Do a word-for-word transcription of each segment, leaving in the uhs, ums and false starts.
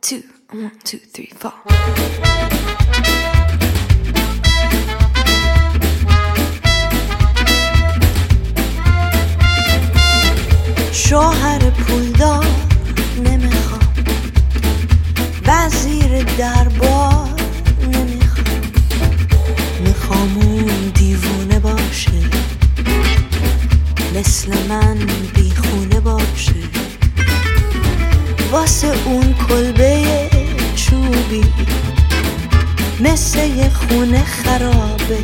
two, one, two, three, four. شوهر پولدار نمیخوام، وزیر دربار نمیخوام، میخوام اون دیوونه باشه، مثل من بیخونه باشه، واسه اون کلبه چوبی مثل یه خونه خرابه،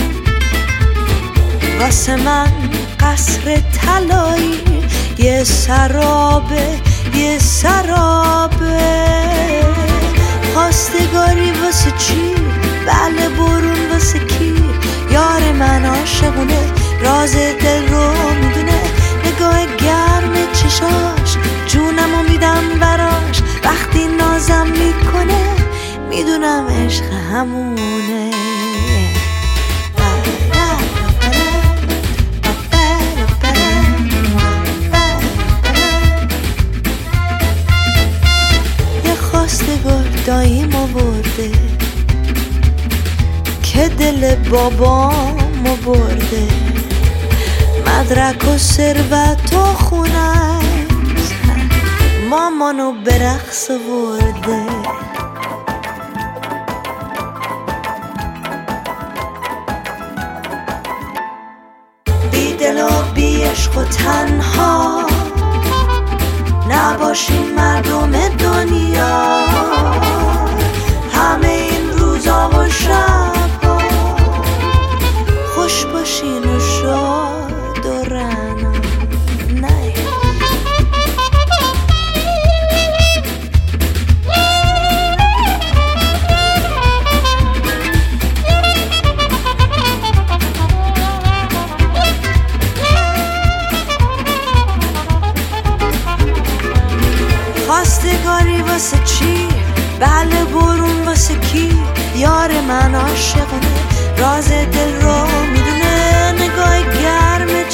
واسه من قصر طلایی یه سرابه یه سرابه. خواستگاری واسه چی؟ بله برون واسه کی؟ یار من عاشقونه، راز دل رو میدونه، نگاه گرم چشاش جونمو میدم براش، وقتی نازم میکنه میدونم عشق همونه. خواستگار داییم آورده که دل بابامو برده، مدرک و ثروت و خونه مامانو به رقص آورده. بی دل و بی عشق و تنها نباشین مردم دنیا، همه این روزا و شبها خوش باشین و شاد و رنا. نه خواستگاری واسه چی؟ بله برون واسه کی؟ یار من عاشقونه، راز دل رو میدونه، نگاه گرم